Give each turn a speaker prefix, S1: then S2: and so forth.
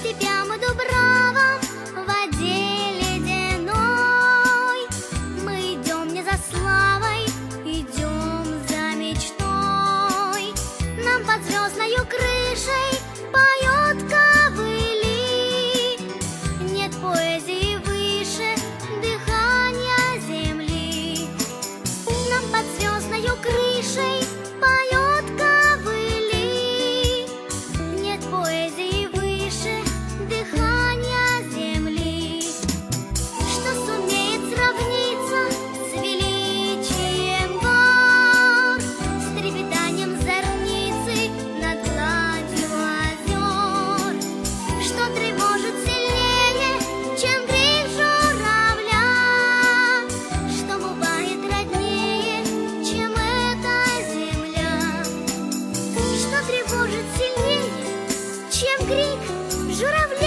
S1: степям и дубравам, в воде ледяной. Мы идем не за славой, идем за мечтой. Нам под звездною крышей поет ковыли. Нет поэзии выше дыхания земли. Нам под звездною крышей поет ковыли. Нет поэзии выше дыхания земли. Что сумеет сравниться с величием гор, с трепетанием зорницы над гладью озер? Что тревожит сильнее, чем крик журавля? Что бывает роднее, чем эта земля? Что тревожит сильнее, чем крик журавля?